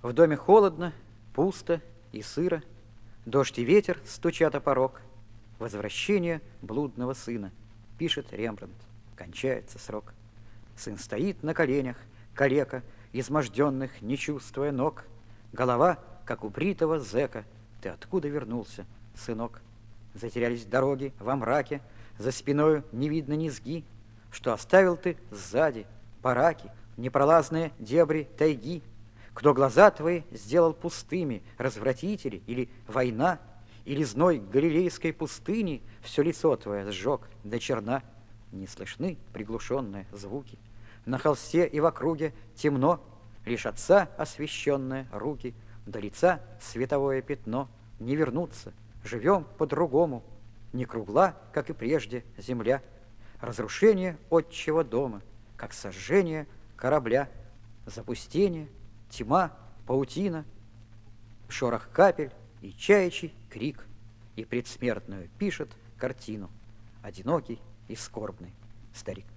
В доме холодно, пусто и сыро, дождь и ветер стучат о порог. Возвращение блудного сына, пишет Рембрандт, кончается срок. Сын стоит на коленях, калека, изможденных, не чувствуя ног. Голова, как у бритого зэка. Ты откуда вернулся, сынок? Затерялись дороги во мраке, за спиною не видно низги. Что оставил ты сзади? Бараки, непролазные дебри тайги. Кто глаза твои сделал пустыми? Развратители или война? Или зной галилейской пустыни все лицо твое сжег до черна? Не слышны приглушенные звуки. На холсте и в округе темно, лишь отца освещенные руки, до лица световое пятно. Не вернуться, живем по-другому. Не кругла, как и прежде, земля. Разрушение отчего дома, как сожжение корабля. Запустение, тьма, паутина, шорох капель и чаячий крик. И предсмертную пишет картину одинокий и скорбный старик.